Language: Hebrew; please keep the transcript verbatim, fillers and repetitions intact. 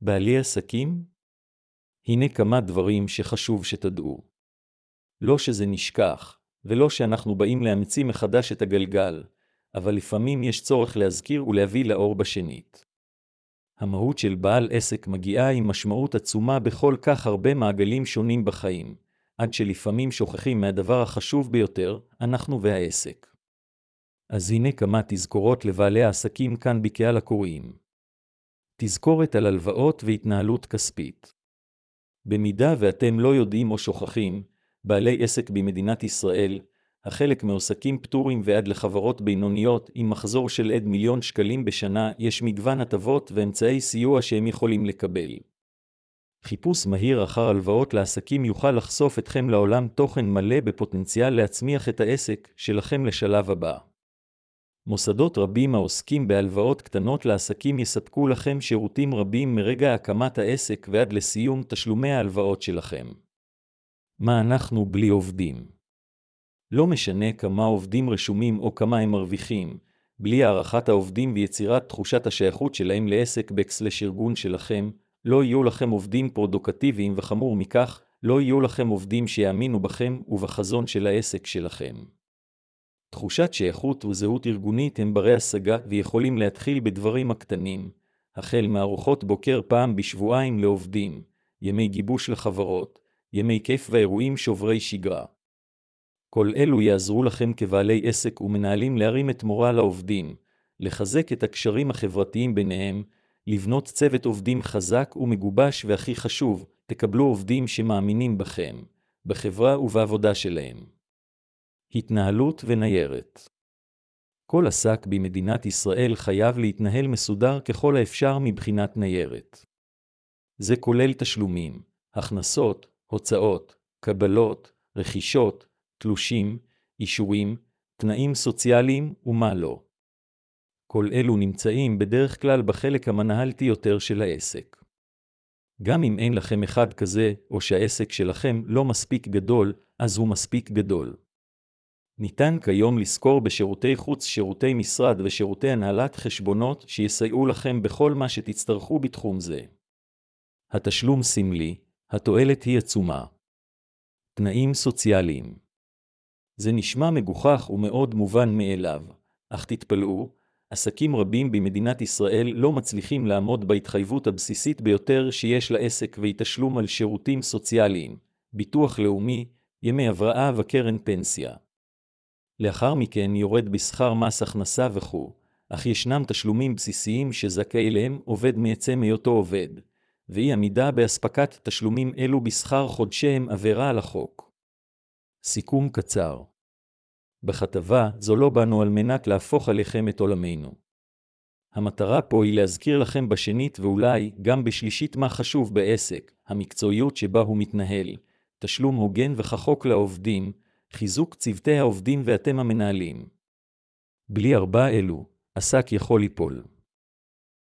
בעלי עסקים? הנה כמה דברים שחשוב שתדעו. לא שזה נשכח, ולא שאנחנו באים להמציא מחדש את הגלגל, אבל לפעמים יש צורך להזכיר ולהביא לאור בשנית. המהות של בעל עסק מגיעה עם משמעות עצומה בכל כך הרבה מעגלים שונים בחיים, עד שלפעמים שוכחים מהדבר החשוב ביותר, אנחנו והעסק. אז הנה כמה תזכורות לבעלי העסקים כאן בקהל הקוראים. תזכורת על הלוואות והתנהלות כספית. במידה ואתם לא יודעים או שוכחים, בעלי עסק במדינת ישראל, החלק מעוסקים פטורים ועד לחברות בינוניות עם מחזור של עד מיליון שקלים בשנה, יש מגוון הטבות ואמצעי סיוע שהם יכולים לקבל. חיפוש מהיר אחר הלוואות לעסקים יוכל לחשוף אתכם לעולם תוכן מלא בפוטנציאל להצמיח את העסק שלכם לשלב הבא. מוסדות רבים העוסקים בהלוואות קטנות לעסקים יספקו לכם שירותים רבים מרגע הקמת העסק ועד לסיום תשלומי ההלוואות שלכם. מה אנחנו בלי עובדים? לא משנה כמה עובדים רשומים או כמה הם מרוויחים, בלי הערכת העובדים ויצירת תחושת השייכות שלהם לעסק בקסלש ארגון שלכם, לא יהיו לכם עובדים פרודוקטיביים וחמור מכך, לא יהיו לכם עובדים שיאמינו בכם ובחזון של העסק שלכם. תחושת שייכות וזהות ארגונית הם ברי השגה ויכולים להתחיל בדברים הקטנים, החל מארוחות בוקר פעם בשבועיים לעובדים, ימי גיבוש לחברות, ימי כיף ואירועים שוברי שגרה. כל אלו יעזרו לכם כבעלי עסק ומנהלים להרים את מורל העובדים, לחזק את הקשרים החברתיים ביניהם, לבנות צוות עובדים חזק ומגובש והכי חשוב, תקבלו עובדים שמאמינים בכם, בחברה ובעבודה שלהם. התנהלות וניירת. כל עסק במדינת ישראל חייב להתנהל מסודר ככל האפשר מבחינת ניירת. זה כולל תשלומים, הכנסות, הוצאות, קבלות, רכישות, תלושים, אישורים, תנאים סוציאליים ומה לא. כל אלו נמצאים בדרך כלל בחלק המנהלתי יותר של העסק. גם אם אין לכם אחד כזה, או שהעסק שלכם לא מספיק גדול, אז הוא מספיק גדול. ניתן כיום לזכור בשירותי חוץ, שירותי משרד ושירותי הנהלת חשבונות שיסייעו לכם בכל מה שתצטרכו בתחום זה. התשלום סמלי, התועלת היא עצומה. תנאים סוציאליים. זה נשמע מגוחך ומאוד מובן מאליו, אך תתפלאו, עסקים רבים במדינת ישראל לא מצליחים לעמוד בהתחייבות הבסיסית ביותר שיש לעסק והיא תשלום על שירותים סוציאליים, ביטוח לאומי, ימי הבראה וקרן פנסיה. לאחר מכן יורד בשכר מס הכנסה וכו', אך ישנם תשלומים בסיסיים שזכאי אליהם עובד מעצם היותו עובד, ואי עמידה בהספקת תשלומים אלו בשכר חודשי הם עבירה על החוק. סיכום קצר. בכתבה זו לא באנו על מנת להפוך עליכם את עולמנו. המטרה פה היא להזכיר לכם בשנית ואולי גם בשלישית מה חשוב בעסק, המקצועיות שבה הוא מתנהל, תשלום הוגן וכחוק לעובדים, חיזוק צוותי העובדים ואתם המנהלים. בלי ארבע אלו, עסק יכול ליפול.